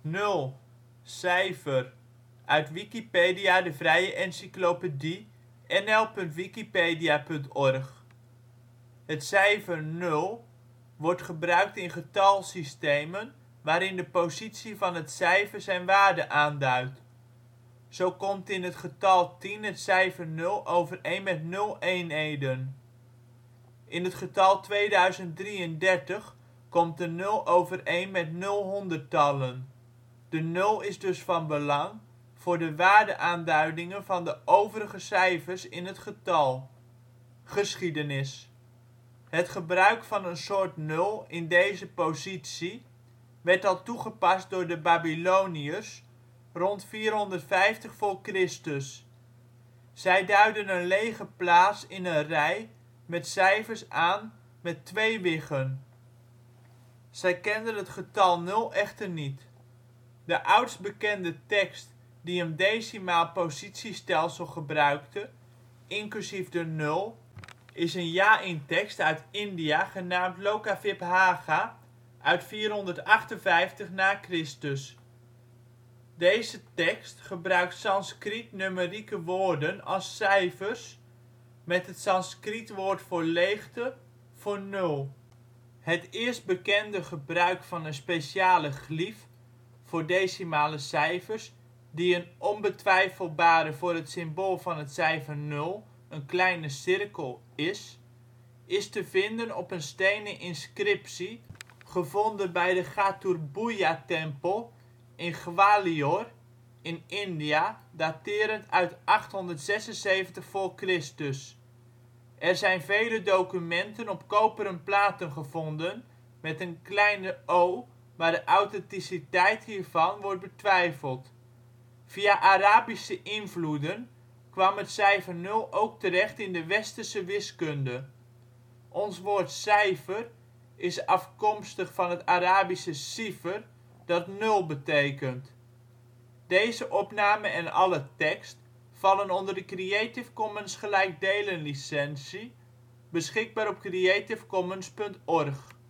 Nul, cijfer, uit Wikipedia, de vrije encyclopedie. nl.wikipedia.org. Het cijfer nul wordt gebruikt in getalsystemen waarin de positie van het cijfer zijn waarde aanduidt. Zo komt in het getal 10 het cijfer 0 overeen met 0 eenheden. In het getal 2033 komt de 0 overeen met 0 honderdtallen. De nul is dus van belang voor de waardeaanduidingen van de overige cijfers in het getal. Geschiedenis. Het gebruik van een soort nul in deze positie werd al toegepast door de Babyloniërs rond 450 voor Christus. Zij duidden een lege plaats in een rij met cijfers aan met 2 wiggen. Zij kenden het getal 0 echter niet. De oudst bekende tekst die een decimaal positiestelsel gebruikte, inclusief de nul, is een Jaïn-tekst uit India genaamd Lokavibhaaga uit 458 na Christus. Deze tekst gebruikt Sanskriet numerieke woorden als cijfers met het Sanskriet woord voor leegte voor nul. Het eerst bekende gebruik van een speciale glief voor decimale cijfers die een onbetwijfelbare voor het symbool van het cijfer nul, een kleine cirkel, is te vinden op een stenen inscriptie gevonden bij de Gaturbhoeja-tempel in Gwalior in India daterend uit 876 voor Christus. Er zijn vele documenten op koperen platen gevonden met een kleine o, maar de authenticiteit hiervan wordt betwijfeld. Via Arabische invloeden kwam het cijfer 0 ook terecht in de westerse wiskunde. Ons woord cijfer is afkomstig van het Arabische sifr dat nul betekent. Deze opname en alle tekst vallen onder de Creative Commons gelijkdelen licentie, beschikbaar op creativecommons.org